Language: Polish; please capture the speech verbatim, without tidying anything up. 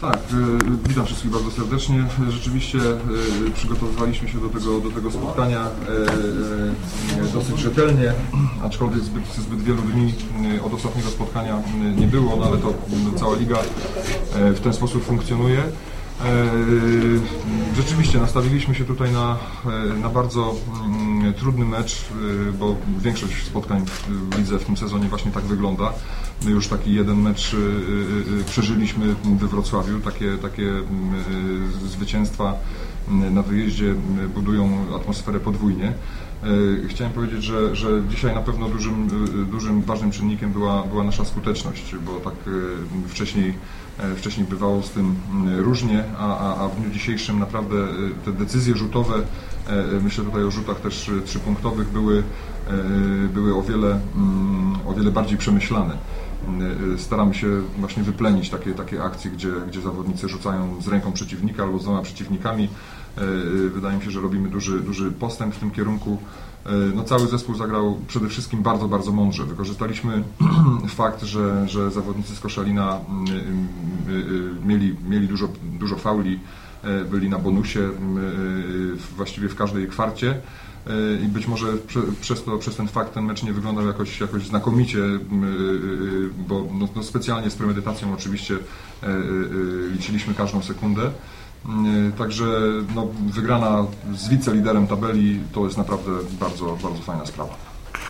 Tak, witam wszystkich bardzo serdecznie. Rzeczywiście przygotowywaliśmy się do tego, do tego spotkania dosyć rzetelnie, aczkolwiek zbyt, zbyt wielu dni od ostatniego spotkania nie było, no ale to cała liga w ten sposób funkcjonuje. Rzeczywiście nastawiliśmy się tutaj na, na bardzo trudny mecz, bo większość spotkań w lidze w tym sezonie właśnie tak wygląda. My już taki jeden mecz przeżyliśmy we Wrocławiu, takie, takie zwycięstwa na wyjeździe budują atmosferę podwójnie. Chciałem powiedzieć, że, że dzisiaj na pewno dużym, dużym ważnym czynnikiem była, była nasza skuteczność, bo tak wcześniej, wcześniej bywało z tym różnie, a, a, a w dniu dzisiejszym naprawdę te decyzje rzutowe, myślę tutaj o rzutach też trzypunktowych, były, były o wiele, o wiele bardziej przemyślane. Staramy się właśnie wyplenić takie, takie akcje, gdzie, gdzie zawodnicy rzucają z ręką przeciwnika albo z dwoma przeciwnikami. Wydaje mi się, że robimy duży, duży postęp w tym kierunku. No, cały zespół zagrał przede wszystkim bardzo, bardzo mądrze. Wykorzystaliśmy fakt, że, że zawodnicy z Koszalina mieli, mieli dużo, dużo fauli, byli na bonusie właściwie w każdej kwarcie. I być może przez, to, przez ten fakt ten mecz nie wyglądał jakoś, jakoś znakomicie, bo no, no specjalnie z premedytacją oczywiście liczyliśmy każdą sekundę. Także no, wygrana z wiceliderem tabeli to jest naprawdę bardzo, bardzo fajna sprawa.